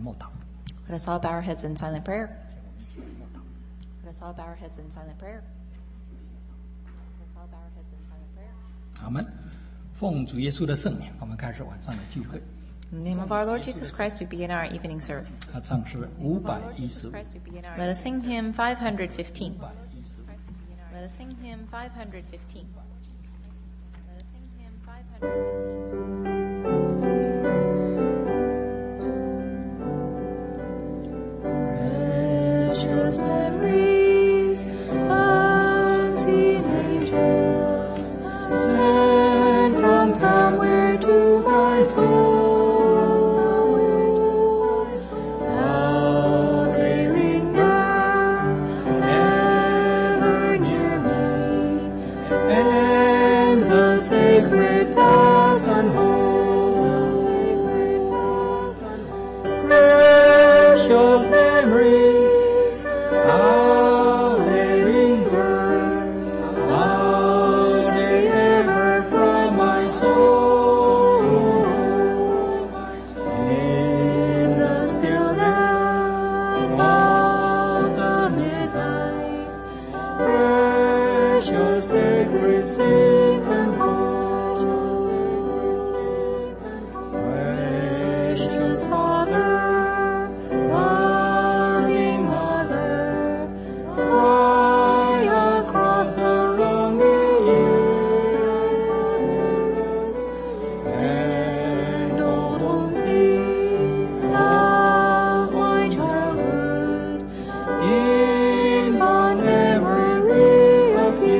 默祷。 Let us all bow our heads in silent prayer. Let us all bow our heads in silent prayer. Let us all bow our heads in silent prayer. 阿们。奉主耶稣的圣名，我们开始晚上的聚会。 In the name of our Lord Jesus Christ, we begin our evening service. 唱诗515。 Let us sing hymn 515. Let us sing hymn 515. Let us sing hymn 515. Precious memories, unseen angels, sent from somewhere to my soul. How they linger, ever near me, and the sacred paths unfold. Precious memories, how they linger, how they ever from my soul. In the stillness of the midnight, precious sacred saints unfold. Precious Father, loving Mother, cry across the lonely years, and all those scenes of my childhood in fond memory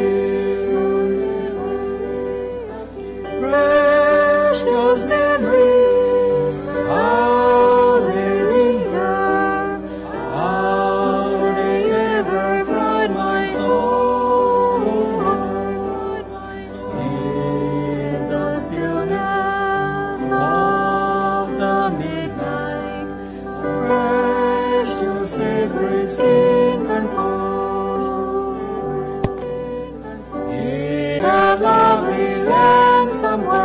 appears. Precious memories, how they linger, how they ever flood my soul. In the stillness of the midnight, precious sacred scenes unfold. In a lovely land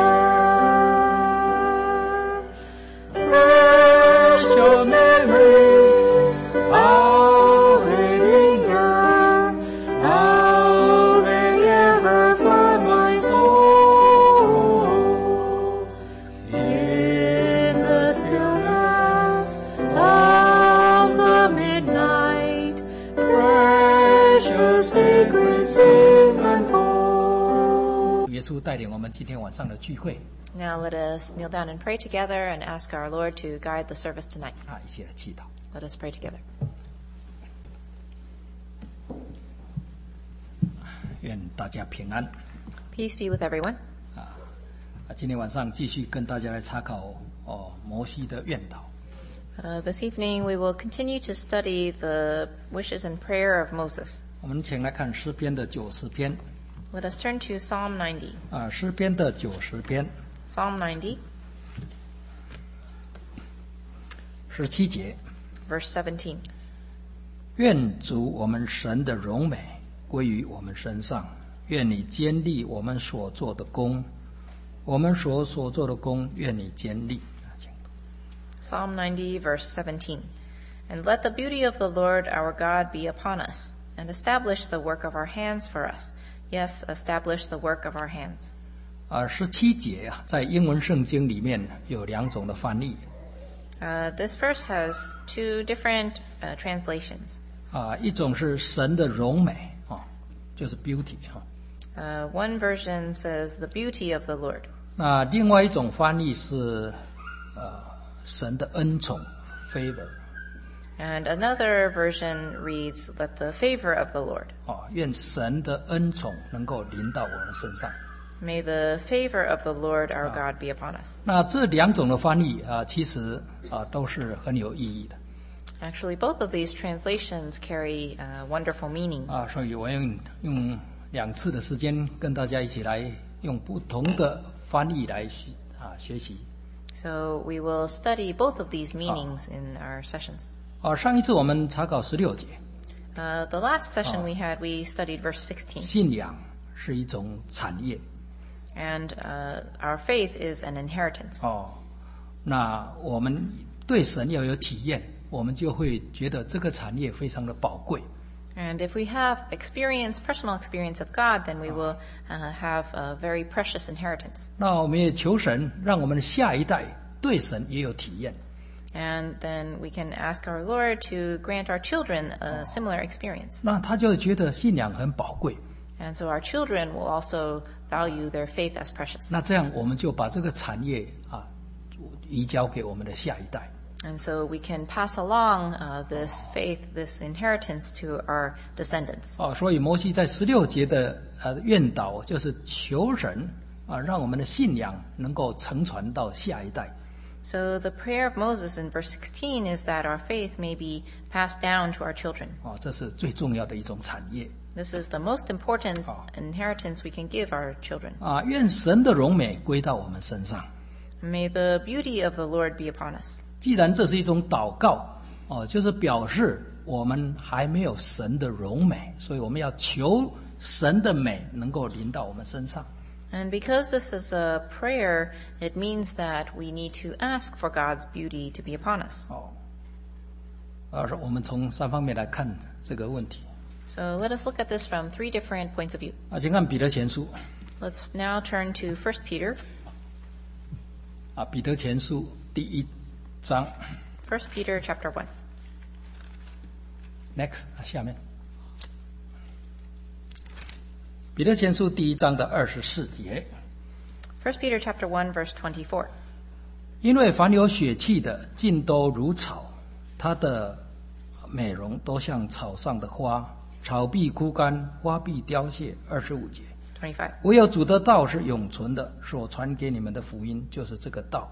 somewhere, precious memories, how they linger, how they ever flood my soul. In the stillness of the midnight, precious sacred scenes unfold. 耶稣带领我们今天晚上的聚会 Now let us kneel down and pray together and ask our Lord to guide the service tonight. 一起来祈祷。 Let us pray together. 愿大家平安。 Peace be with everyone. 今天晚上继续跟大家来参考摩西的愿祷。 This evening we will continue to study the wishes and prayer of Moses. 我们请来看诗篇的90篇。 Let us turn to Psalm 90. 诗篇的90篇 Psalm 90, 17节。 verse 17. 愿主我们神的荣美归于我们身上，愿你坚立我们所做的工，我们所做的工，愿你坚立。 Psalm 90, verse 17. And let the beauty of the Lord our God be upon us, and establish the work of our hands for us. Yes, establish the work of our hands. 17节在英文圣经里面有2种的翻译。 This verse has two different translations. 一种是神的荣美就是 beauty One version says the beauty of the Lord. 那另外一种翻译是神的恩宠 favor。 And another version reads, let the favor of the Lord. 愿神的恩宠能够临到我们身上。 May the favor of the Lord our God be upon us. 那这2种的翻译其实都是很有意义的。 Actually, both of these translations carry wonderful meaning. 所以我用2次的时间跟大家一起来用不同的翻译来学习。 So we will study both of these meanings in our sessions. 上一次我们查考16节。 The last session we studied verse 16. 信仰是一种产业。 And our faith is an inheritance. 那我们对神要有体验，我们就会觉得这个产业非常的宝贵。 And if we have personal experience of God, then we will have a very precious inheritance. 那我们也求神，让我们的下一代对神也有体验。 And then we can ask our Lord to grant our children a similar experience. 那他就觉得信仰很宝贵。 And so our children will also value their faith as precious. 那这样我们就把这个产业移交给我们的下一代。 And so we can pass along this faith, this inheritance to our descendants. 所以摩西在16节的愿祷就是求神让我们的信仰能够承传到下一代。 So the prayer of Moses in verse 16 is that our faith may be passed down to our children. 这是最重要的一种产业。 This is the most important inheritance we can give our children. 愿神的荣美归到我们身上。 May the beauty of the Lord be upon us. 既然这是一种祷告，就是表示我们还没有神的荣美，所以我们要求神的美能够临到我们身上。 And because this is a prayer, it means that we need to ask for God's beauty to be upon us. 我们从3方面来看这个问题。 So let us look at this from 3 different points of view. 请看彼得前书。 Let's now turn to 1 Peter. 彼得前书第1章。 1 Peter chapter 1. Next， 下面。彼得前书第1章的24节。 1 Peter chapter 1 verse 24. 因为凡有血气的，尽都如草，它的美容都像草上的花，草必枯干，花必凋谢。25节。 25. 唯有主的道是永存的，所传给你们的福音就是这个道。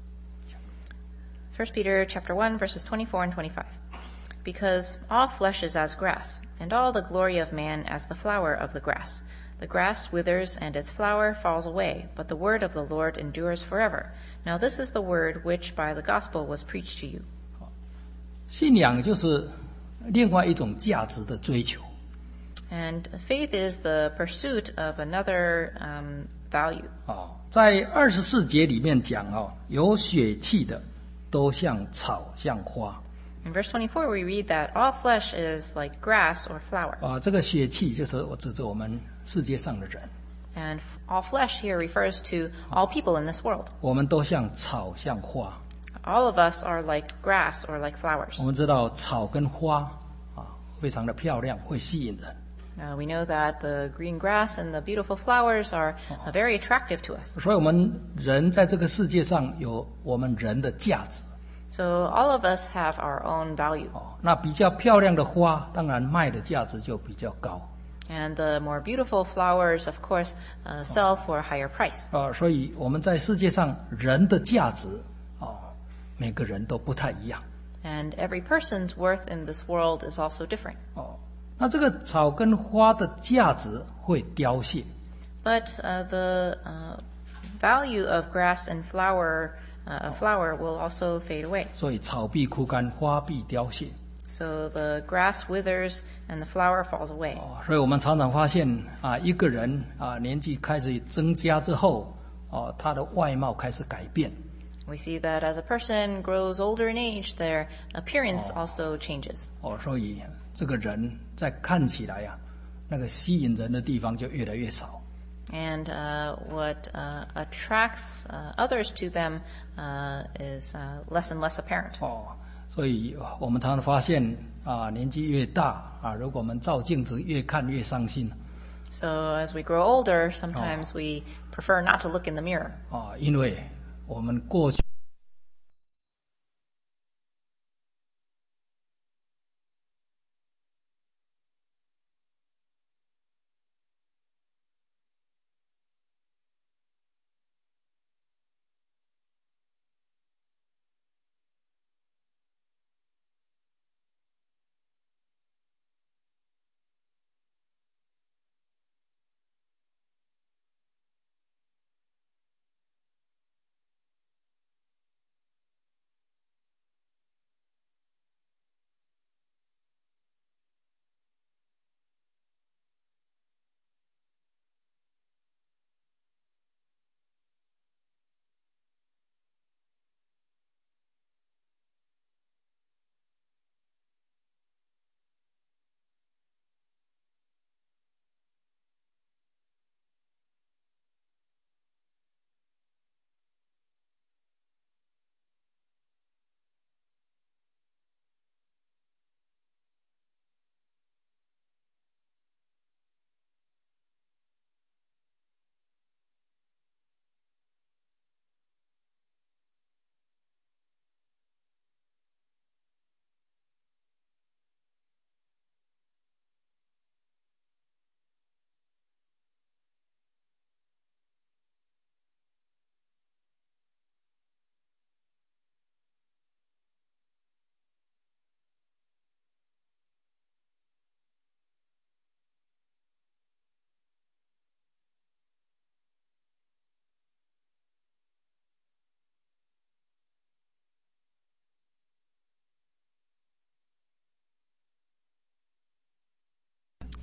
1 Peter chapter 1 verses 24 and 25. Because all flesh is as grass, and all the glory of man as the flower of the grass. The grass withers and its flower falls away, but the word of the Lord endures forever. Now this is the word which by the gospel was preached to you. 信仰就是另外一种价值的追求。 And faith is the pursuit of another value. 在24节里面讲有血气的都像草像花。 In verse 24 we read that all flesh is like grass or flower. 这个血气就是指着我们世界上的人。 And all flesh here refers to all people in this world. 我们都像草像花。 All of us are like grass or like flowers. 我们知道草跟花非常的漂亮，会吸引人。 We know that the green grass and the beautiful flowers are very attractive to us. 所以我们人在这个世界上有我们人的价值。 So all of us have our own value. 那比较漂亮的花，当然卖的价值就比较高。 And the more beautiful flowers, of course, sell for a higher price. 所以我们在世界上人的价值每个人都不太一样。 And every person's worth in this world is also different. 那这个草跟花的价值会凋谢。 But the value of grass and flower will also fade away. 所以草必枯干，花必凋谢。 So the grass withers and the flower falls away. 所以我们常常发现一个人年纪开始增加之后他的外貌开始改变。 We see that as a person grows older in age, their appearance also changes. 所以这个人在看起来那个吸引人的地方就越来越少。 And what attracts others to them is less and less apparent. 所以我们常常发现年纪越大如果我们照镜子越看越伤心。 So as we grow older, sometimes we prefer not to look in the mirror. 因为我们过去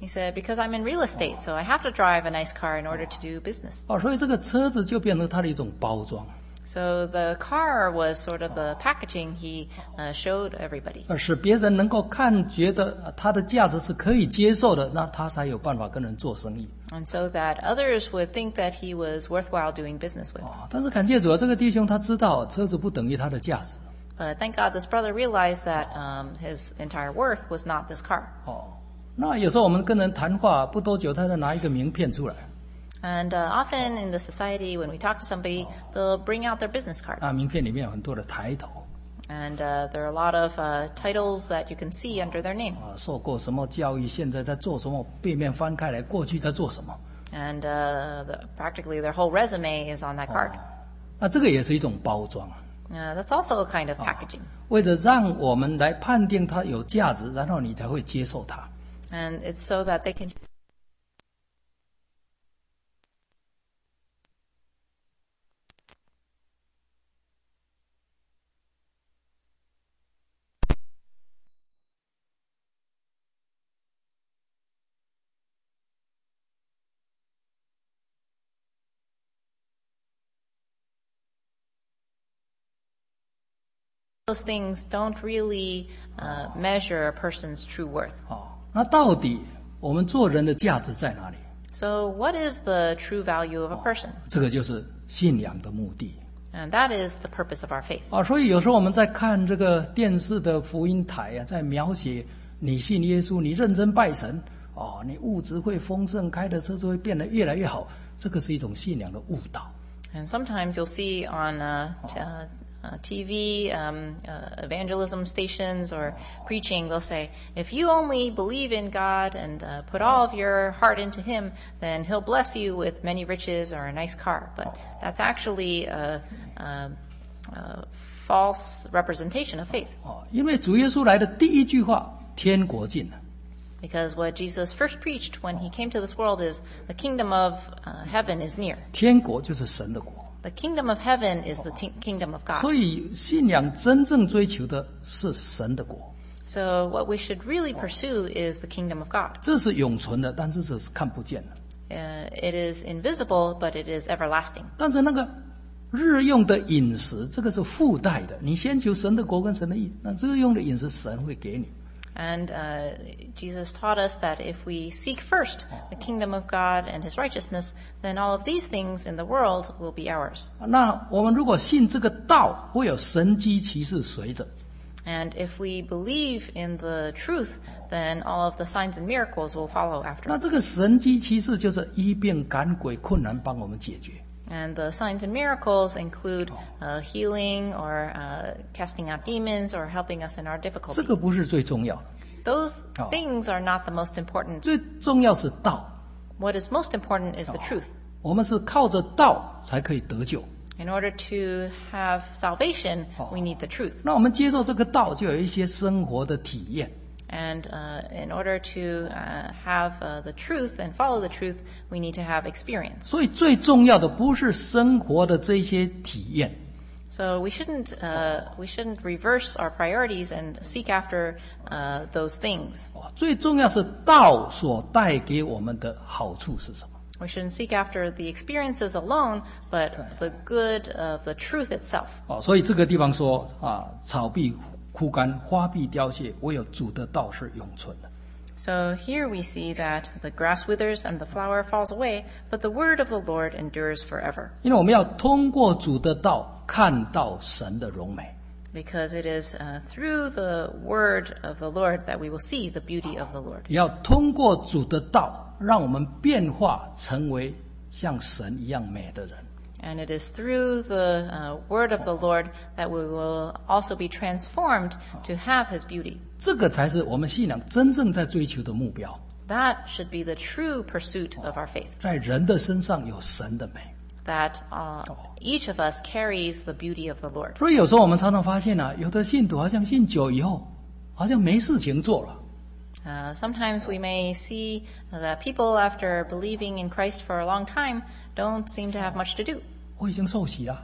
He said, because I'm in real estate, so I have to drive a nice car in order to do business. 所以这个车子就变成它的一种包装， So the car was sort of the packaging he showed everybody. 使别人能够觉得它的价值是可以接受的，那他才有办法跟人做生意。 And so that others would think that he was worthwhile doing business with. 但是感谢主啊，这个弟兄他知道车子不等于他的价值。 But thank God this brother realized that his entire worth was not this car. 那有时候我们跟人谈话不多久，他就拿一个名片出来。 And often in the society, when we talk to somebody, they'll bring out their business card. 名片里面有很多的抬头。 And there are a lot of titles that you can see under their name. 受过什么教育，现在在做什么，背面翻开来，过去在做什么。 And practically their whole resume is on that card. 那这个也是一种包装， That's also a kind of packaging. 为了让我们来判定它有价值，然后你才会接受它。 And it's so that they can those things don't really measure a person's true worth. 那到底我们做人的价值在哪里？ So what is the true value of a person? 这个就是信仰的目的。 And that is the purpose of our faith. 所以有时候我们在看这个电视的福音台在描写你信耶稣，你认真拜神，你物质会丰盛，开的车子会变得越来越好，这个是一种信仰的误导。 And sometimes you'll see on TV, evangelism stations or preaching, they'll say, if you only believe in God and put all of your heart into Him, then He'll bless you with many riches or a nice car. But that's actually a false representation of faith. 因为主耶稣来的第一句话，天国近了。 Because what Jesus first preached when He came to this world is, the kingdom of heaven is near. 天国就是神的国。 The kingdom of heaven is the kingdom of God. 所以信仰真正追求的是神的国。 So what we should really pursue is the kingdom of God. 这是永存的，但是这是看不见的。 It is invisible, but it is everlasting. 但是那个日用的饮食，这个是附带的。你先求神的国跟神的义，那日用的饮食神会给你。 And Jesus taught us that if we seek first the kingdom of God and His righteousness, then all of these things in the world will be ours. 那我们如果信这个道，会有神迹奇事随着。 And if we believe in the truth, then all of the signs and miracles will follow 那 after. 这个神迹奇事就是医病赶鬼，困难帮我们解决。 And the signs and miracles include healing or casting out demons or helping us in our 这 difficulty. 个不是最重要的， Those things are not the most important. 最重要是道。 What is most important is the truth. 我们是靠着道才可以得救。 In order to have salvation, we need the truth. 那我们接受这个道，就有一些生活的体验。 And in order to have the truth and follow the truth, we need to have experience. 所以最重要的不是生活的这些体验， So we shouldn't reverse our priorities and seek after those things. 最重要是道所带给我们的好处是什么？ We shouldn't seek after the experiences alone, but the good of the truth itself. 所以这个地方说草必枯干，花必凋谢，唯有主的道是永存的。 So here we see that the grass withers and the flower falls away, but the word of the Lord endures forever. 因为我们要通过主的道看到神的荣美。 Because it is through the word of the Lord that we will see the beauty of the Lord. 也要通过主的道，让我们变化成为像神一样美的人。 And it is through the word of the Lord that we will also be transformed to have His beauty. 这个才是我们信仰真正在追求的目标。 That should be the true pursuit of our faith. 在人的身上有神的美。 That each of us carries the beauty of the Lord. 所以有时候我们常常发现有的信徒好像信久以后，好像没事情做了。 Sometimes we may see that people, after believing in Christ for a long time, don't seem to have much to do. 我已经受洗了，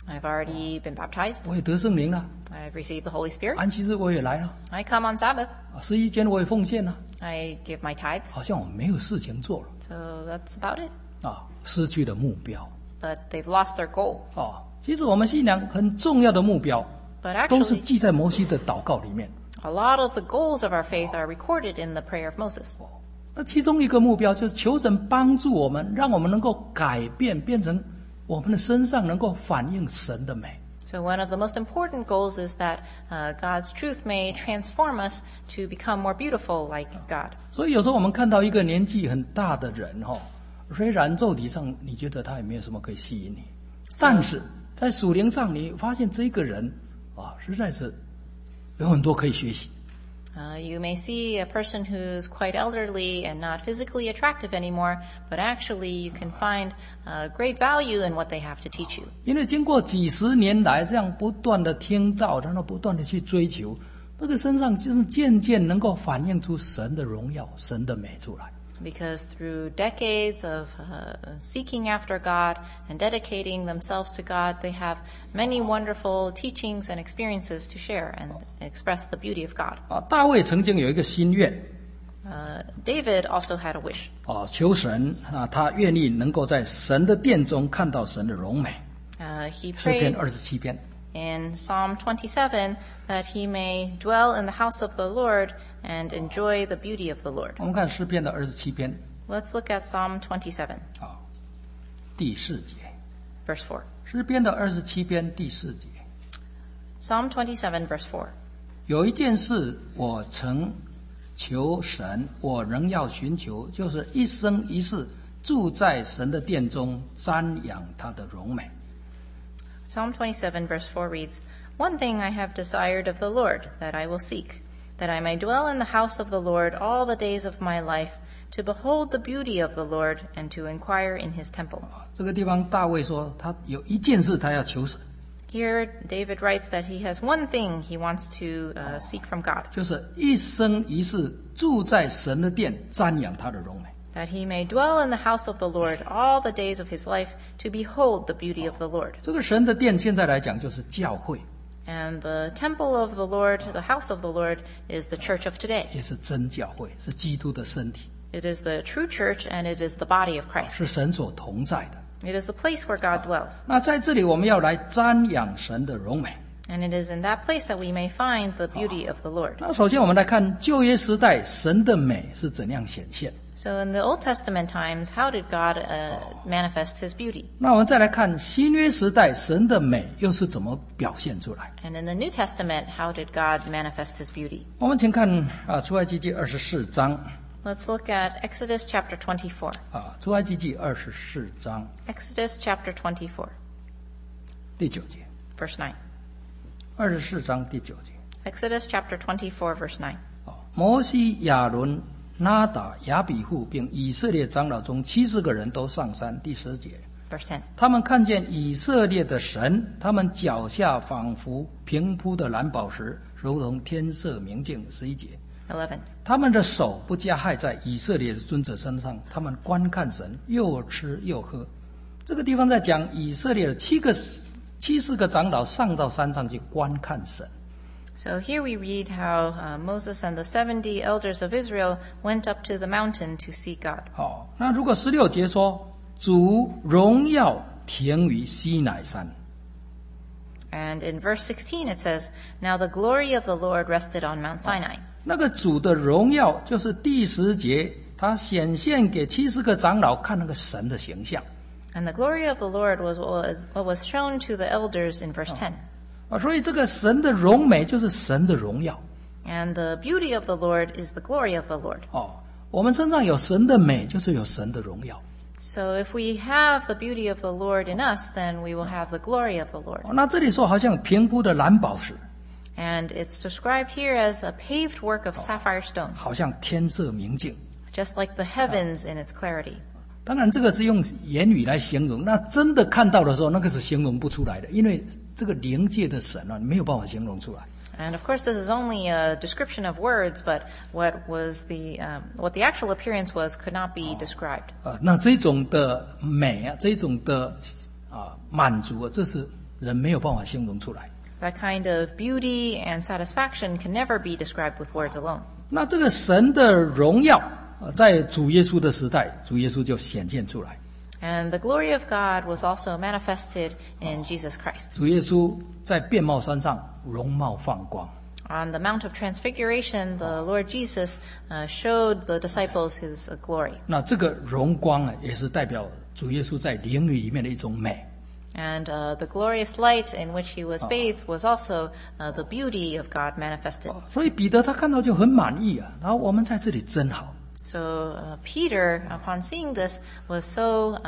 I've already been baptized. 我也得圣灵了， I've received the Holy Spirit. 安息日我也来了， I come on Sabbath. 11间我也奉献了， I give my tithes. 好像我没有事情做了 So that's about it. 失去了目标 But they've lost their goal. 其实我们信仰很重要的目标， But 都是 actually, 记在摩西的祷告里面。 a lot of the goals of our faith are recorded in the prayer of Moses. 那其中一个目标就是求神帮助我们，让我们能够改变，变成我们的身上能够反映神的美。 So one of the most important goals is that God's truth may transform us to become more beautiful like God. 所以有时候我们看到一个年纪很大的人虽然肉体上你觉得他也没有什么可以吸引你，但是在属灵上你发现这个人实在是有很多可以学习。 You may see a person who's quite elderly and not physically attractive anymore, but actually you can find great value in what they have to teach you. 因为经过几十年来这样不断的听到，然后不断的去追求，那个身上就是渐渐能够反映出神的荣耀、神的美出来。 Because through decades of seeking after God and dedicating themselves to God, they have many wonderful teachings and experiences to share and express the beauty of God. 大卫曾经有一个心愿 David also had a wish. 求神他愿意能够在神的殿中看到神的荣美。 He 诗篇 prayed 27篇 in Psalm 27 that he may dwell in the house of the Lord and enjoy the beauty of the Lord. 我们看诗篇的27篇 Let's look at Psalm 27, 第4节， verse 4. 诗篇的27篇第4节， Psalm 27, verse 4. 有一件事我曾求神，我仍要寻求，就是一生一世住在神的殿中，瞻仰他的荣美。 Psalm 27, verse 4 reads, One thing I have desired of the Lord, that I will seek, that I may dwell in the house of the Lord all the days of my life, to behold the beauty of the Lord, and to inquire in his temple. 这个地方大卫说，他有一件事他要求神， Here, David writes that he has one thing he wants to seek from God, 就是一生一世住在神的殿，瞻仰他的荣美。 that he may dwell in the house of the Lord all the days of his life, to behold the beauty of the Lord. 这个神的殿现在来讲就是教会， And the temple of the Lord, the house of the Lord, is the church of today. 也是真教会，是基督的身体， It is the true church, and it is the body of Christ. 是神所同在的。 It is the place where God dwells. 那在这里我们要来瞻仰神的荣美。 And it is in that place that we may find the beauty of the Lord. 那首先我们来看旧约时代神的美是怎样显现。 So in the Old Testament times, how did God manifest his beauty? 那我们再来看新约时代神的美又是怎么表现出来。 And in the New Testament, how did God manifest his beauty? 我们请看出埃及记24章 Let's look at Exodus chapter 24. 出埃及记24章 Exodus chapter 24, 第9节， verse 9. 24章第9节。 Exodus chapter 24, verse 9. 摩西、亚伦、拿达、亚比户并以色列长老中70个人都上山。第10节， Verse 10. 他们看见以色列的神，他们脚下仿佛平铺的蓝宝石，如同天色明净。11节， 11. 他们的手不加害在以色列的尊者身上，他们观看神，又吃又喝。这个地方在讲以色列的70个长老上到山上去观看神。 So here we read how Moses and the 70 elders of Israel went up to the mountain to see God. 那如果16节说主荣耀停于西乃山， And in verse 16 it says, Now the glory of the Lord rested on Mount Sinai. 那个主的荣耀就是第10节，他显现给70个长老看那个神的形象。 And the glory of the Lord was what was shown to the elders in verse 10. 所以这个神的荣美就是神的荣耀。 And the beauty of the Lord is the glory of the Lord. 我们身上有神的美，就是有神的荣耀。 So if we have the beauty of the Lord in us, then we will have the glory of the Lord. 那这里说好像平铺的蓝宝石， And it's described here as a paved work of sapphire stone, 好像天色明净。 just like the heavens in its clarity. 当然，这个是用言语来形容，那真的看到的时候，那个是形容不出来的，因为这个灵界的神没有办法形容出来。 And of course, this is only a description of words, but what the actual appearance was could not be described. 那这种的美这种的满足这是人没有办法形容出来。 That kind of beauty and satisfaction can never be described with words alone. 那这个神的荣耀，在主耶稣的时代，主耶稣就显现出来。 And the glory of God was also manifested in Jesus Christ. 主耶稣在变貌山上容貌放光， On the Mount of Transfiguration, the Lord Jesus showed the disciples his glory. 那这个荣光啊，也是代表主耶稣在灵里面的一种美。 And the glorious light in which he was bathed was also the beauty of God manifested. 所以彼得他看到就很满意啊，然后我们在这里真好。 So Peter, upon seeing this, was so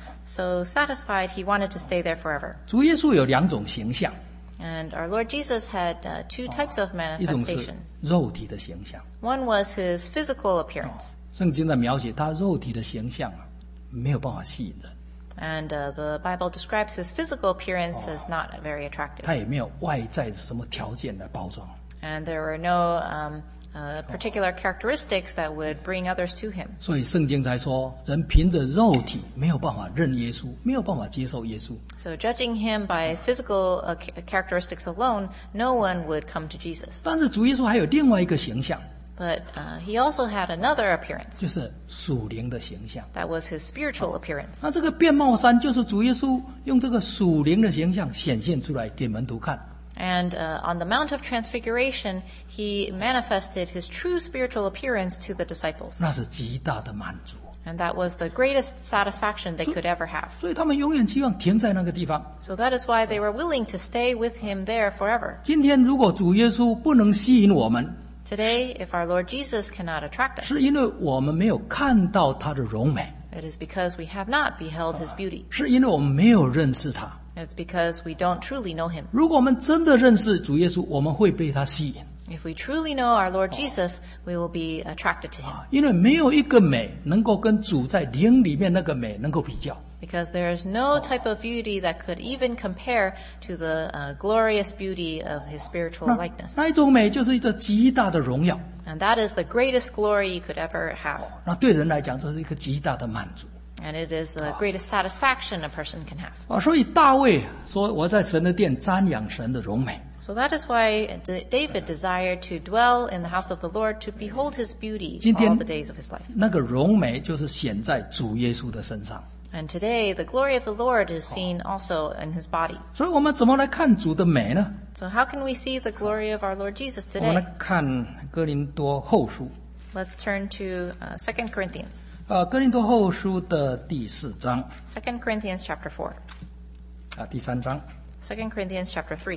satisfied he wanted to stay there forever. 主耶稣有2种形象， And our Lord Jesus had two types of 一种是 manifestation. 肉体的形象， One was his physical appearance. 圣经在描写他肉体的形象啊，没有办法吸引人， And the Bible describes his physical appearance as not very attractive. 他也没有外在的什么条件来包装。 And there were no particular characteristics that would bring others to him. 所以圣经才说，人凭着肉体没有办法认耶稣，没有办法接受耶稣。 So judging him by physical characteristics alone, no one would come to Jesus. 但是主耶稣还有另外一个形象， But he also had another appearance. 就是属灵的形象。 That was his spiritual appearance. 那这个变貌山就是主耶稣用这个属灵的形象显现出来给门徒看。 And on the Mount of Transfiguration, he manifested his true spiritual appearance to the disciples. 那是极大的满足， And that was the greatest satisfaction they could ever have. 所以他们永远期望停在那个地方。 So that is why they were willing to stay with him there forever. 今天如果主耶稣不能吸引我们， Today, if our Lord Jesus cannot attract us, 是因为我们没有看到他的荣美， it is because we have not beheld his beauty. 是因为我们没有认识他。 It's because we don't truly know him. 如果我们真的认识主耶稣，我们会被他吸引， If we truly know our Lord Jesus, we will be attracted to him. 因为没有一个美能够跟主在灵里面那个美能够比较。 Because there is no type of beauty that could even compare to the glorious beauty of his spiritual likeness. 那一种美就是一个极大的荣耀， And that is the greatest glory you could ever have. 那对人来讲，这是一个极大的满足。 And it is the greatest satisfaction a person can have. 所以大卫说：“我在神的殿瞻仰神的荣美。” So that is why David desired to dwell in the house of the Lord, to behold his beauty 今天 all the days of his life. 那个荣美就是显在主耶稣的身上。 And today, the glory of the Lord is seen also in his body. 所以我们怎么来看主的美呢？ So how can we see the glory of our Lord Jesus 我们 today? 来看哥林多后书， Let's turn to 2 Corinthians. 哥林多后书的第4章 2 Corinthians chapter 4. 第3章， 2 Corinthians chapter 3.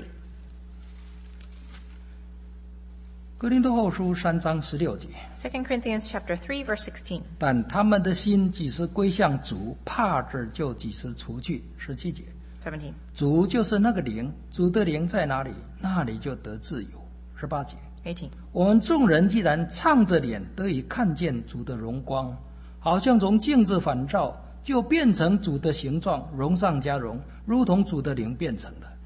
哥林多后书3章16节。 2 Corinthians chapter 3, verse 16. 但他们的心几时归向主，帕子就几时除去。17节， 17. 主就是那个灵，主的灵在哪里，那里就得自由。18节， 18. 我们众人既然唱着脸得以看见主的荣光，好像从镜子反照，就变成主的形状，荣上加荣，如同主的灵变成的。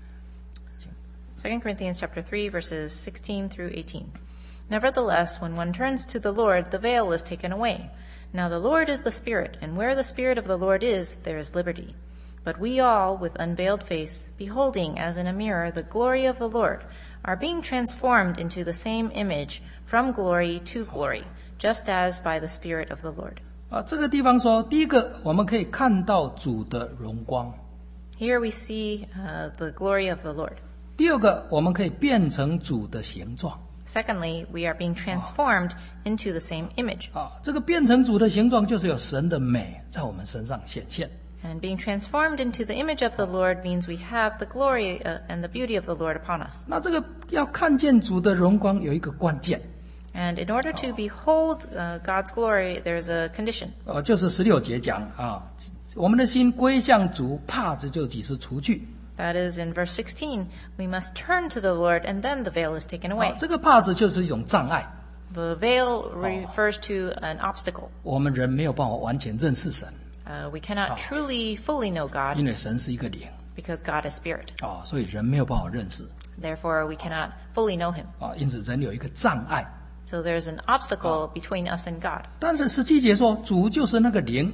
2 Corinthians chapter 3, verses 16 through 18. Nevertheless, when one turns to the Lord, the veil is taken away. Now the Lord is the Spirit, and where the Spirit of the Lord is, there is liberty. But we all, with unveiled face, beholding as in a mirror the glory of the Lord, are being transformed into the same image from glory to glory, just as by the Spirit of the Lord. 这个地方说，第一个我们可以看到主的荣光， Here we see the glory of the Lord. 第二个我们可以变成主的形状。 Secondly, we are being transformed into the same image. 这个变成主的形状，就是有神的美在我们身上显现。 And being transformed into the image of the Lord means we have the glory and the beauty of the Lord upon us. 那这个要看见主的荣光，有一个关键， And in order to behold God's glory, there's a condition. 就是16节讲我们的心归向主，帕子就几时除去。 That is in verse 16. We must turn to the Lord, and then the veil is taken away. 这个帕子就是一种障碍， The veil refers to an obstacle. 我们人没有办法完全认识神， We cannot truly, fully know God 因为神是一个灵 because God is spirit. 所以人没有办法认识 Therefore, we cannot fully know Him. 因此人有一个障碍。 So there's an obstacle between us and God. 但是17节说，主就是那个灵，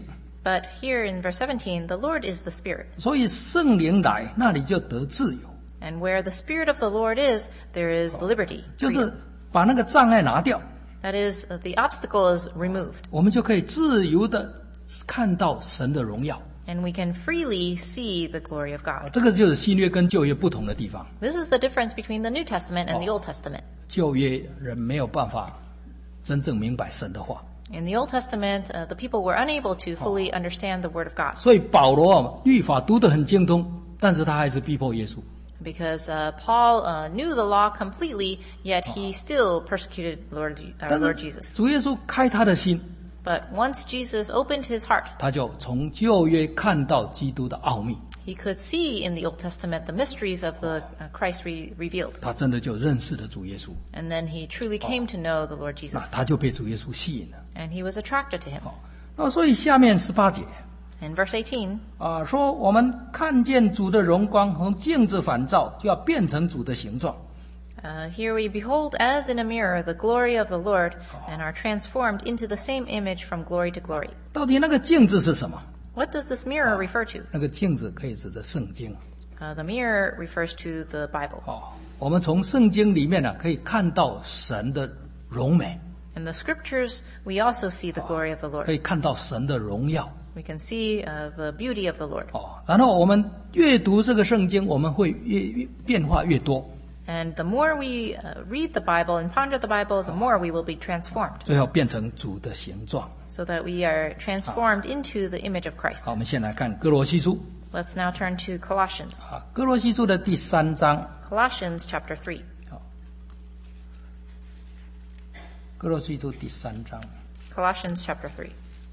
But here in verse 17, the Lord is the Spirit. 所以圣灵来，那里就得自由， And where the Spirit of the Lord is, there is liberty. 就是把那个障碍拿掉， That is, the obstacle is removed. 我们就可以自由的看到神的荣耀。 And we can freely see the glory of God. 这个就是新约跟旧约不同的地方。 This is the difference between the New Testament and the Old Testament. 旧约人没有办法真正明白神的话， In the Old Testament, the people were unable to fully understand the Word of God 所以保罗啊，律法读得很精通，但是他还是逼迫耶稣。 because Paul knew the law completely, yet he still persecuted our 但 Lord 是 Jesus. 主耶稣开他的心， But once Jesus opened his heart, 他就从旧约看到基督的奥秘， he could see in the Old Testament the mysteries of the Christ revealed. 他真的就认识了主耶稣， And then he truly came to know the Lord 那 Jesus. 他就被主耶稣吸引了。 And he was attracted to him. 那所以下面18节 In verse 18, 啊，说我们看见主的荣光和镜子反照，就要变成主的形状。 here we behold as in a mirror the glory of the Lord and are transformed into the same image from glory to glory. 到底那个镜子是什么？ What does this mirror refer to? 那个镜子可以指着圣经。 The mirror refers to the Bible. 哦，我们从圣经里面呢，可以看到神的荣美， In the scriptures, we also see the glory of the 可 Lord. 以看到神的荣耀。 We can see the beauty of the Lord. 哦，然后我们阅读这个圣经，我们会越变化越多， And the more we read the Bible and ponder the Bible, the more we will be transformed, 最后变成主的形状。 so that we are transformed into the image of Christ. 好，我们先来看哥罗西书 Let's now turn to Colossians. 啊，哥罗西书的第3章， Colossians chapter 3. 哥罗西书第3章 Colossians chapter 3,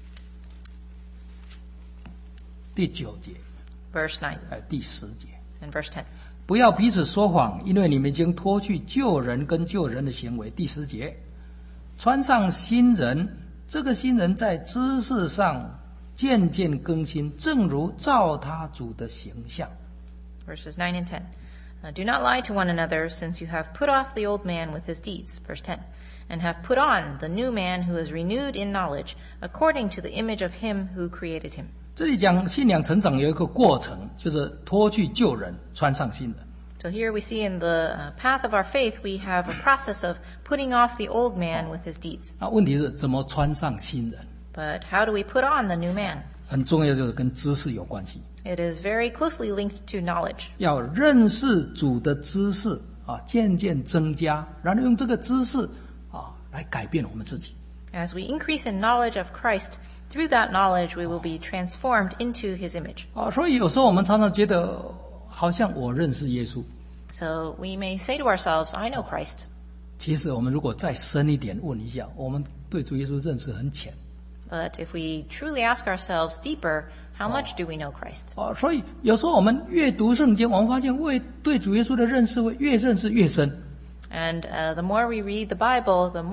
第9节， verse 9 第10节。 and verse 10. 不要彼此说谎，因为你们已经脱去旧人跟旧人的行为。第10节，穿上新人，这个新人在知识上渐渐更新，正如照他主的形象。 Verses 9 and 10. Do not lie to one another, since you have put off the old man with his deeds. Verse 10. And have put on the new man who is renewed in knowledge, according to the image of him who created him. 这里讲信仰成长有一个过程，就是脱去旧人，穿上新人。 So here we see in the path of our faith, we have a process of putting off the old man with his deeds. 那问题是怎么穿上新人？ But how do we put on the new man? 很重要，就是跟知识有关系。 It is very closely linked to knowledge. 要认识主的知识啊，渐渐增加，然后用这个知识啊来改变我们自己。 As we increase in knowledge of Christ, through that knowledge we will be transformed into his image. 啊，所以有时候我们常常觉得，好像我认识耶稣。 So we may say to ourselves, I know Christ. 其实我们如果再深一点问一下，我们对主耶稣认识很浅 But if we truly ask ourselves deeper, how much do we know Christ? 啊，所以有时候我们越读圣经，我们发现对主耶稣的认识会越认识越深。 And the more we read the Bible, the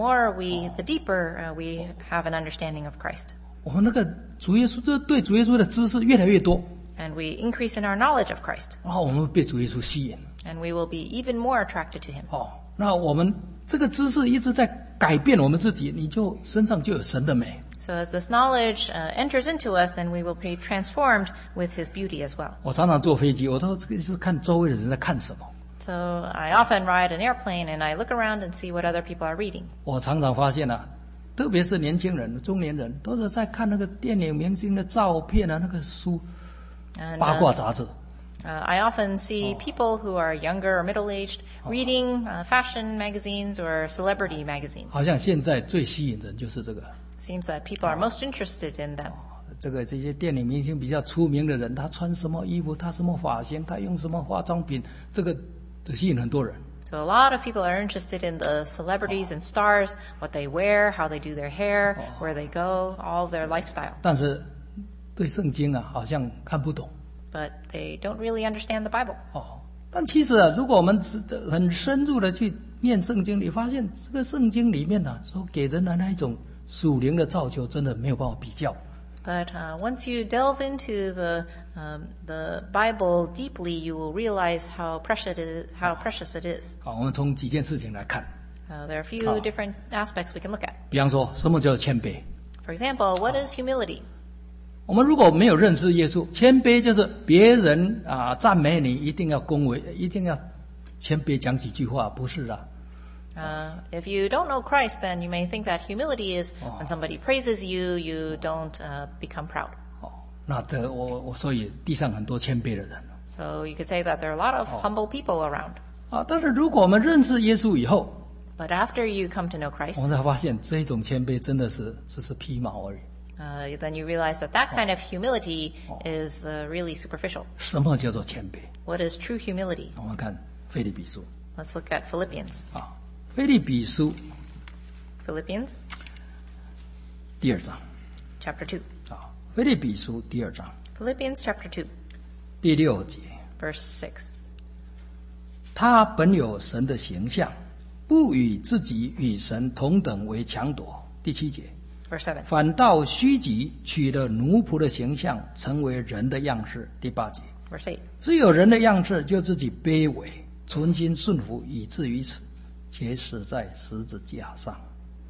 deeper we have an understanding of Christ. 我们那个主耶稣，对主耶稣的知识越来越多， And we increase in our knowledge of Christ. 然后我们会被主耶稣吸引。 And we will be even more attracted to him. 哦，那我们这个知识一直在改变我们自己，你就身上就有神的美。 So as this knowledge enters into us, then we will be transformed with his beauty as well. 我常常坐飞机，我都是看周围的人在看什么。 So I often ride an airplane and I look around and see what other people are reading. 我常常发现啊，特别是年轻人、中年人，都是在看那个电影明星的照片啊，那个书、 And 八卦杂志。 I often see people who are younger or middle-aged reading fashion magazines or celebrity magazines. 好像现在最吸引人就是这个。 Seems that people are most interested in them. 这些电影明星比较出名的人，他穿什么衣服，他什么发型，他用什么化妆品，这个吸引很多人。 So a lot of people are interested in the celebrities and stars, what they wear, how they do their hair, where they go, all of their lifestyle. 但是对圣经啊，好像看不懂。 But they don't really understand the Bible. 哦，但其实啊，如果我们很深入的去念圣经，你发现这个圣经里面呢、所给人的那一种属灵的造就，真的没有办法比较。 But once you delve into the Bible deeply, you will realize how precious it is. 好，我们从几件事情来看， There are a few different aspects we can look at. 比方说，什么叫谦卑？ For example, what is humility? 我们如果没有认识耶稣，谦卑就是别人赞美你，一定要恭维，一定要谦卑讲几句话，不是的。 If you don't know Christ, then you may think that humility is when somebody praises you, you don't become proud. 那所以地上很多谦卑的人。 So you could say that there are a lot of humble people around. 但是如果我们认识耶稣以后， But after you come to know 我 Christ, 们才发现这种谦卑真的是只是皮毛而已。 then you realize that that kind of humility is really superficial. 什么叫做谦卑？ What is true humility? 我们看腓立比书 Let's look at Philippians. 腓立比书 Philippians 第2章 chapter 2. 腓立比书第2章 Philippians chapter 2, 第6节， verse 6. 他本有神的形象，不以自己与神同等为强夺。第7节， Verse 7. 反倒虚己，取了奴仆的形象，成为人的样式。第8节， Verse 8. 只有人的样式，就自己卑微，存心顺服，以至于死，且死在十字架上。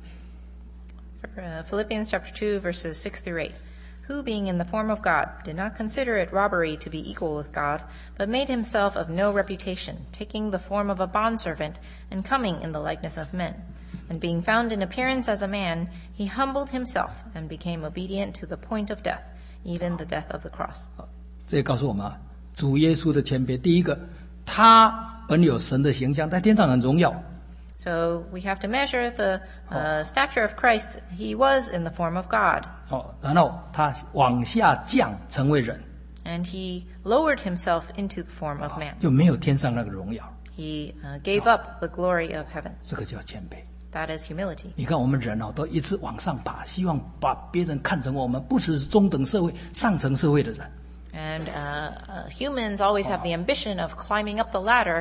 Philippians chapter 2, verses 6 through 8. Who, being in the form of God, did not consider it robbery to be equal with God, but made himself of no reputation, taking the form of a bondservant, and coming in the likeness of men. And being found in appearance as a man, he humbled himself, and became obedient to the point of death, even the death of the cross. 这也告诉我们主耶稣的谦卑。第一个，他本有神的形象，在天上很荣耀。 So we have to measure the stature of Christ. He was in the form of God. 然后他往下降成为人， And he lowered himself into the form of man. 就没有天上那个荣耀。 He gave up the glory of heaven. 这个叫谦卑。 That is humility. 你看我们人都一直往上爬，希望把别人看成我们不只是中等社会、上层社会的人。 And humans always have the ambition of climbing up the ladder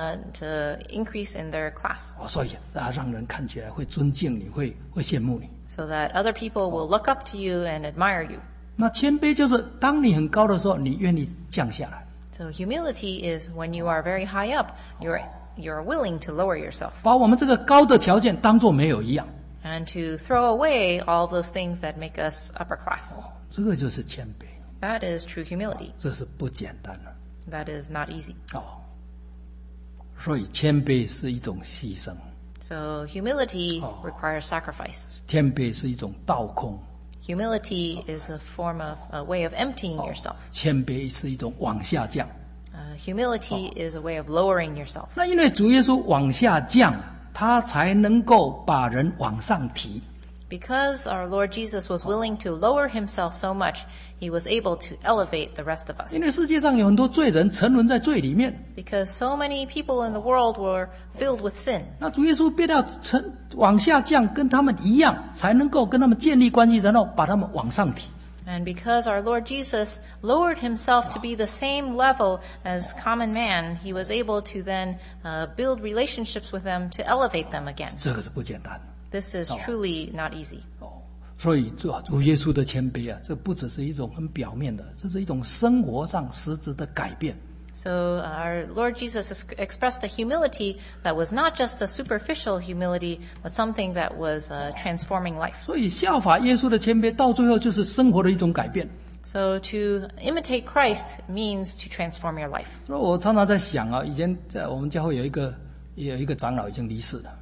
to increase in their class. 所以让人看起来会尊敬你，会羡慕你。 So that other people will look up to you and admire you. 那谦卑就是当你很高的时候，你愿意降下来， So humility is when you are very high up, you're willing to lower yourself. 把我们这个高的条件当作没有一样。 And to throw away all those things that make us upper class. 这个就是谦卑， That is true humility. 这是不简单的。 That is not easy. 所以谦卑是一种牺牲， So humility requires sacrifice. 谦卑是一种倒空， Humility is a form of a way of emptying yourself. 谦卑是一种往下降。 Humility is a way of lowering yourself. 那因为主耶稣往下降，他才能够把人往上提。 Because our Lord Jesus was willing to lower himself so much, he was able to elevate the rest of us. 因为世界上有很多罪人沉沦在罪里面， Because so many people in the world were filled with sin. 那主耶稣必要往下降，跟他们一样，才能够跟他们建立关系，然后把他们往上提。 And because our Lord Jesus lowered himself to be the same level as common man, he was able to then build relationships with them to elevate them again. 这个是不简单的。 This is truly not easy. 所以主耶稣的谦卑这不只是一种很表面的，这是一种生活上实质的改变。 So our Lord Jesus expressed a humility that was not just a superficial humility, but something that was transforming life. 所以效法耶稣的谦卑，到最后就是生活的一种改变。 So to imitate Christ means to transform your life. 所以我常常在想以前在我们教会有一个长老已经离世了，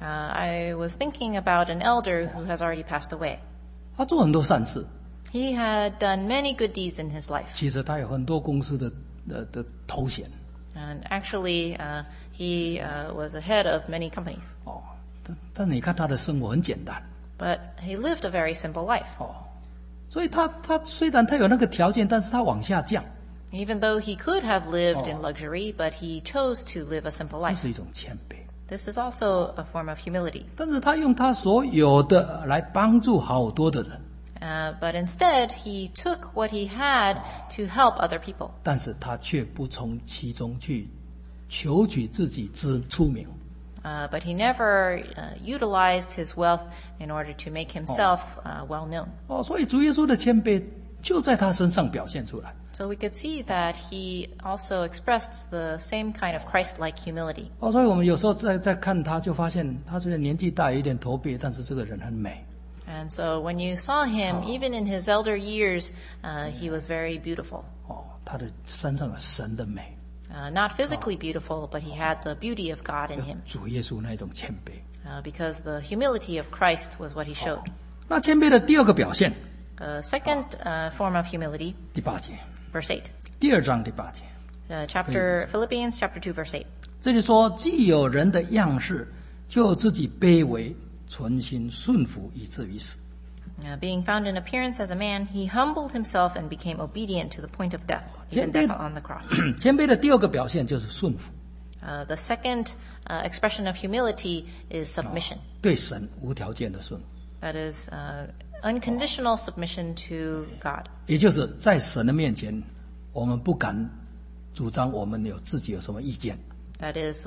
I was thinking about an elder who has already passed away. 他做很多善事， He had done many good deeds in his life. 其实他有很多公司的头衔。 And actually, he was a head of many companies. 但你看他的生活很简单。 But he lived a very simple life. 所以他虽然他有那个条件，但是他往下降， Even though he could have lived in luxury, but he chose to live a simple 这 life. 是一种谦卑。 This is also a form of humility. 但是他用他所有的来帮助好多的人， But instead, he took what he had to help other people. 但是他却不从其中去求取自己出名。 But he never utilized his wealth in order to make himself well known. 所以主耶稣的谦卑就在他身上表现出来。 So we could see that he also expressed the same kind of Christ-like humility. 所以我们有时候在看他，就发现他虽然年纪大，有一点驼背，但是这个人很美。 And so when you saw him, even in his elder years, he was very beautiful. 他的身上有神的美， Not physically beautiful, but he had the beauty of God in him. 主耶稣那一种谦卑。 Because the humility of Christ was what he showed. 那谦卑的第二个表现， Second form of humility, 第8节， verse 8. 第2章第8节， Philippians chapter 2, verse 8. 这里说，既有人的样式，就自己卑微，存心顺服，以至于死。 Being found in appearance as a man, he humbled himself and became obedient to the point of death, even death on the cross. 谦卑的第二个表现就是顺服， The second expression of humility is submission. 对神无条件的顺服， That is unconditional submission to God. 也就是在神的面前，我们不敢主张我们自己有什么意见。 That is,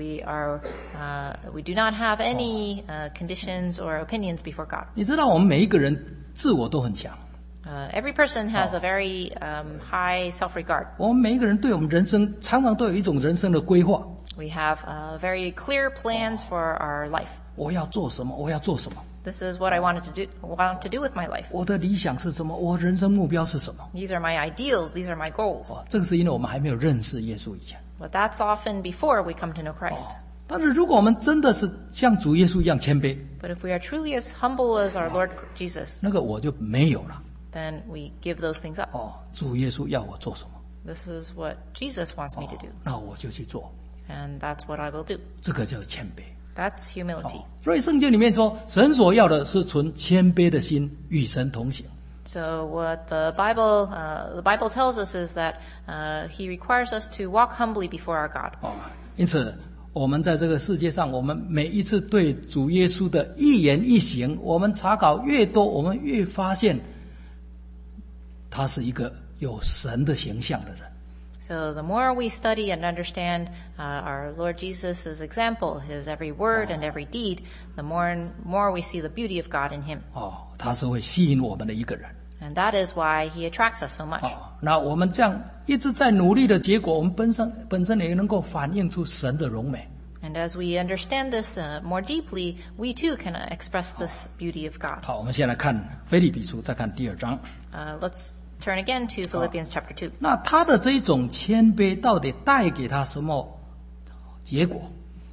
we do not have any conditions or opinions before God. 你知道，我们每一个人自我都很强， Every person has a very high self-regard. 我们每一个人对我们人生常常都有一种人生的规划。 We have very clear plans for our life. 我要做什么？我要做什么？ This is what I want to do with my life. 我的理想是什么？我人生目标是什么？ These are my ideals. These are my goals. 这个是因为我们还没有认识耶稣以前。 But that's often before we come to know Christ. 但是如果我们真的是像主耶稣一样谦卑， But if we are truly as humble as our Lord Jesus, 那个我就没有了。 then we give those things up. 主耶稣要我做什么， This is what Jesus wants me to do. 那我就去做， And that's what I will do. 这个叫谦卑。 That's humility. 所以圣经里面说，神所要的是存谦卑的心，与神同行。 So what the Bible tells us is that He requires us to walk humbly before our God. 因此，我们在这个世界上，我们每一次对主耶稣的一言一行，我们查考越多，我们越发现，他是一个有神的形象的人。 So the more we study and understand our Lord Jesus' example, His every word and every deed, the more and more we see the beauty of God in Him. 他是会吸引我们的一个人。 And that is why He attracts us so much. 那我们这样一直在努力的结果，我们本身也能够反映出神的荣美。 And as we understand this more deeply, we too can express this beauty of God. 好，我们先来看腓立比书，再看第2章。 Let's turn again to Philippians chapter 2. 那他的这一种谦卑，到底带给他什么结果？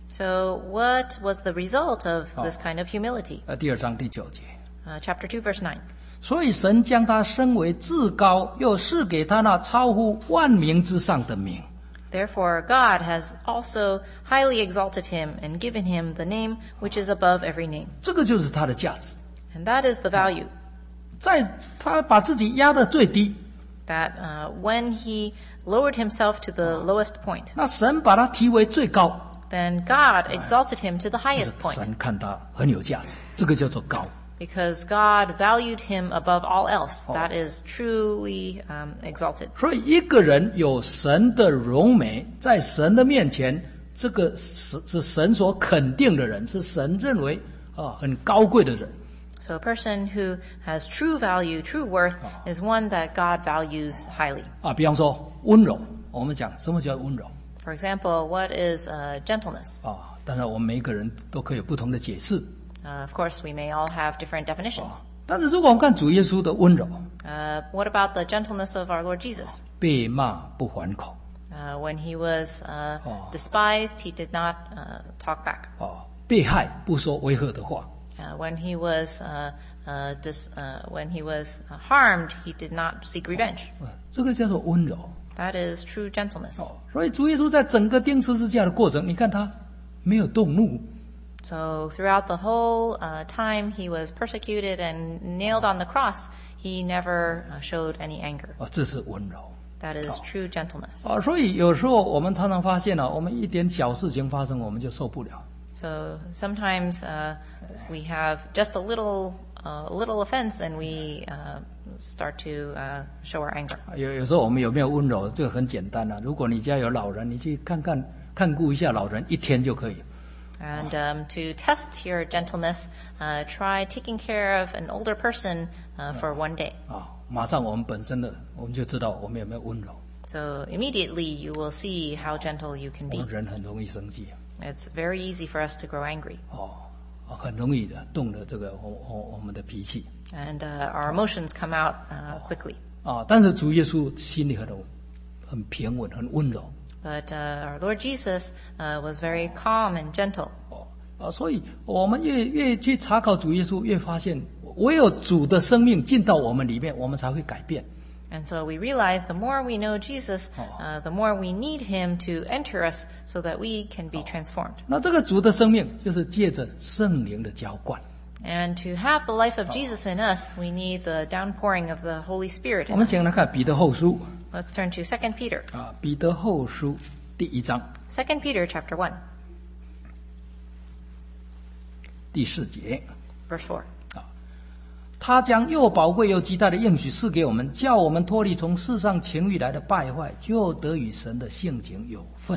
So what was the result of this kind of humility? 第2章第9节。 Chapter 2, verse 9. 所以神将他升为至高，又赐给他那超乎万名之上的名。 Therefore God has also highly exalted him and given him the name which is above every name. 这个就是他的价值， And that is the value, 在他把自己压得最低， that when he lowered himself to the lowest point, 那神把他提为最高， then God exalted him to the highest point, 神看他很有价值，这个叫做高。 because God valued him above all else. That is truly exalted. 所以一个人有神的荣美，在神的面前，这个是神所肯定的人，是神认为很高贵的人。 So a person who has true value, true worth, is one that God values highly. 比方说温柔，我们讲什么叫温柔 For example, what is gentleness? 当然我们每一个人都可以有不同的解释。 Of course, we may all have different definitions. 但是如果我们看主耶稣的温柔， What about the gentleness of our Lord Jesus? 被骂不还口， When he was despised, he did not talk back. 被害不说威吓的话， When he was harmed, he did not seek revenge. 这个叫做温柔。 That is true gentleness. 所以主耶稣在整个钉十字架的过程，你看他没有动怒， So throughout the whole time he was persecuted and nailed on the cross, he never showed any anger. 这是温柔。 That is true gentleness. 所以有时候我们常常发现我们一点小事情发生，我们就受不了。 So sometimes we have just a little offense and we start to show our anger. 有时候我们有没有温柔，这个很简单如果你家有老人，你去看顾一下老人，一天就可以。 And to test your gentleness, try taking care of an older person for one day. 马上我们本身的我们就知道我们有没有温柔。 So immediately you will see how gentle you can 我 be. 们人很容易生气， It's very easy for us to grow angry. 很容易的动了这个我们的脾气 and our emotions come out quickly. 但是主耶稣心里很平稳，很温柔。 But our Lord Jesus was very calm and gentle. 所以我们越去查考主耶稣，越发现唯有主的生命进到我们里面，我们才会改变。 And so we realize the more we know Jesus, the more we need him to enter us so that we can be transformed. 那这个主的生命就是借着圣灵的浇灌。 And to have the life of Jesus in us, we need the downpouring of the Holy Spirit 我 in 们 us. 请来看彼得后书 Let's turn to 2 Peter. 彼得后书第1章 2 Peter chapter 1, 第4节。 verse 4. 他将又宝贵又极大的应许赐给我们，叫我们脱离从世上情欲来的败坏，就得与神的性情有份。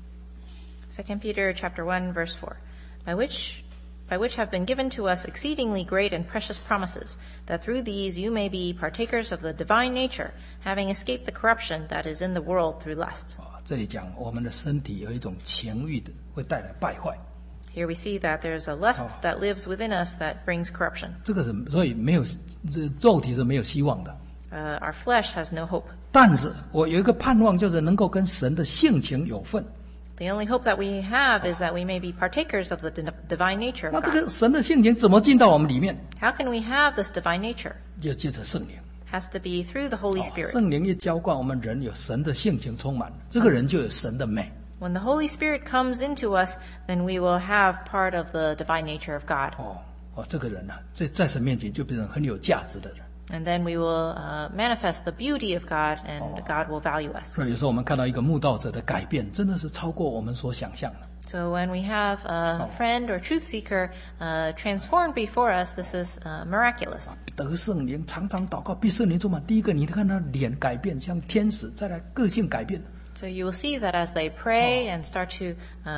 2 Peter chapter 1, verse 4. By which have been given to us exceedingly great and precious promises, that through these you may be partakers of the divine nature, having escaped the corruption that is in the world through lust. 这里讲我们的身体有一种情欲的，会带来败坏。 Here we see that there's a lust that lives within us that brings corruption. 这个是所以没有肉体是没有希望的。 Our flesh has no hope. 但是我有一个盼望，就是能够跟神的性情有份。 The only hope that we have is that we may be partakers of the divine nature 那 of 这 God. 个神的性情怎么进到我们里面？ How can we have this divine nature? 就借着圣灵。 Has to be through the Holy Spirit. 圣灵一浇灌我们人有神的性情充满，这个人就有神的美。 When the Holy Spirit comes into us, then we will have part of the divine nature of God. 这个人呢，在神面前就变成很有价值的人。 And then we will manifest the beauty of God, and God will value us. 所以有时候我们看到一个慕道者的改变，真的是超过我们所想象的。 So when we have a friend or truth seeker transformed before us, this is miraculous. 得圣灵，常常祷告，被圣灵充满。第一个，你看他脸改变，像天使；再来个性改变。 So you will see that as they pray and start to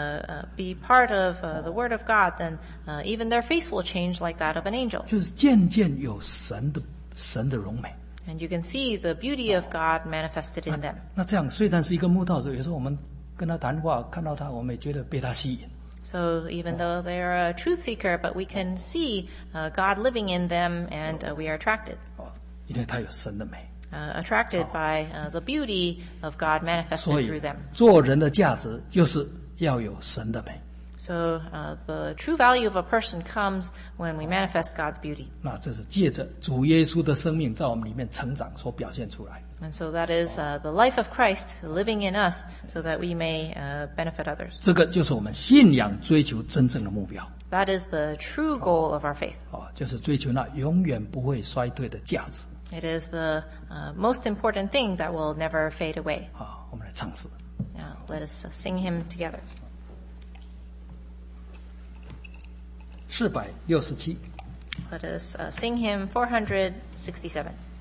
be part of the Word of God, then even their face will change like that of an angel. 就是渐渐有神的荣美。 And you can see the beauty of God manifested in them. 那这样虽然是一个慕道者，有时候我们跟他谈话，看到他，我们也觉得被他吸引。 So even though they are a truth seeker, but we can see God living in them, and we are attracted. 因为他有神的美。 Attracted by the beauty of God 所 manifested 以 through them. 做人的价值就是要有神的美。 So the true value of a person comes when we manifest God's beauty. 那这是借着主耶稣的生命在我们里面成长所表现出来。 And so that is the life of Christ living in us so that we may benefit others. 这个就是我们信仰追求真正的目标。 That is the true goal of our faith. 就是追求那永远不会衰退的价值。 It is the most important thing that will never fade away. 我们来唱诗。 Now, let us sing him together. 467。 Let us sing hymn 467.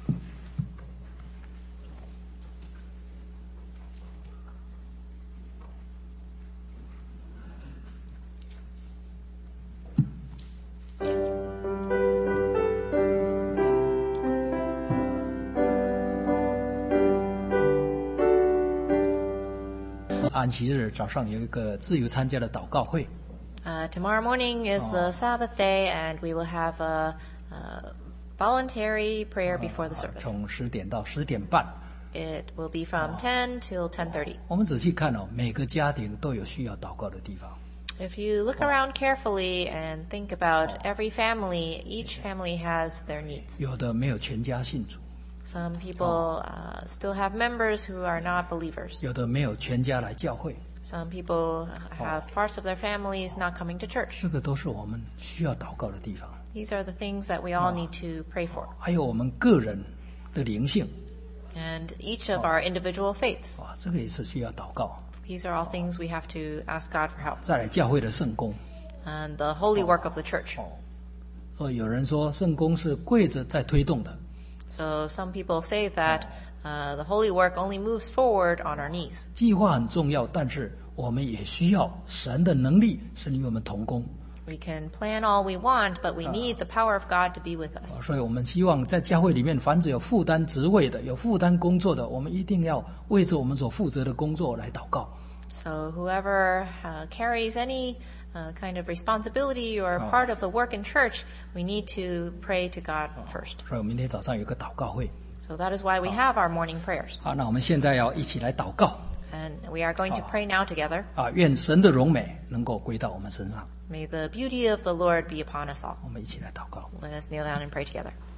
安息日早上有一个自由参加的祷告会。 Tomorrow morning is the Sabbath day, and we will have a voluntary prayer before the service. 从10点到10点半。 It will be from 10 till 10:30. 我们仔细看每个家庭都有需要祷告的地方。 If you look around carefully and think about every family, each family has their needs. 有的没有全家信主， Some people still have members who are not believers. 有的没有全家来教会， Some people have parts of their families not coming to church. 这个都是我们需要祷告的地方。 These are the things that we all need to pray for. 还有我们个人的灵性， And each of our individual faiths. 这个也是需要祷告。 These are all things we have to ask God for help. 再来教会的圣工， And the holy work of the church. 所以有人说圣工是跪着在推动的， So some people say that the holy work only moves forward on our knees. 计划很重要，但是我们也需要神的能力，神与我们同工。 We can plan all we want, but we need the power of God to be with us. 所以我们希望在教会里面，凡是有负担职位的、有负担工作的，我们一定要为着我们所负责的工作来祷告。 So whoever carries any kind of responsibility or part of the work in church, we need to pray to God first. 所以我明天早上有个祷告会。 So that is why we have our morning prayers. 好，那我们现在要一起来祷告 And we are going to pray now together. 啊，愿神的荣美能够归到我们身上。 May the beauty of the Lord be upon us all. 我们一起来祷告。 Let us kneel down and pray together.